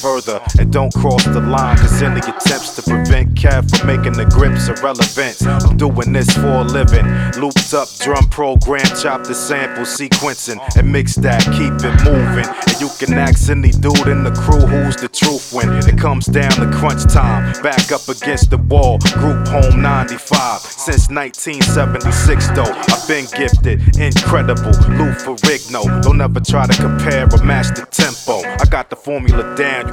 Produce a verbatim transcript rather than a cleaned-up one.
further and don't cross the line, cause any attempts to prevent Kev from making the grips irrelevant. I'm doing this for a living. Looped up drum program, chop the sample sequencing and mix that, keep it moving. And you can ask any dude in the crew who's the truth when it comes down to crunch time. Back up against the wall, group home ninety-five. Since nineteen seventy-six though, I've been gifted, incredible, Lou Ferrigno. Don't ever try to compare or match the tempo. I got the formula down,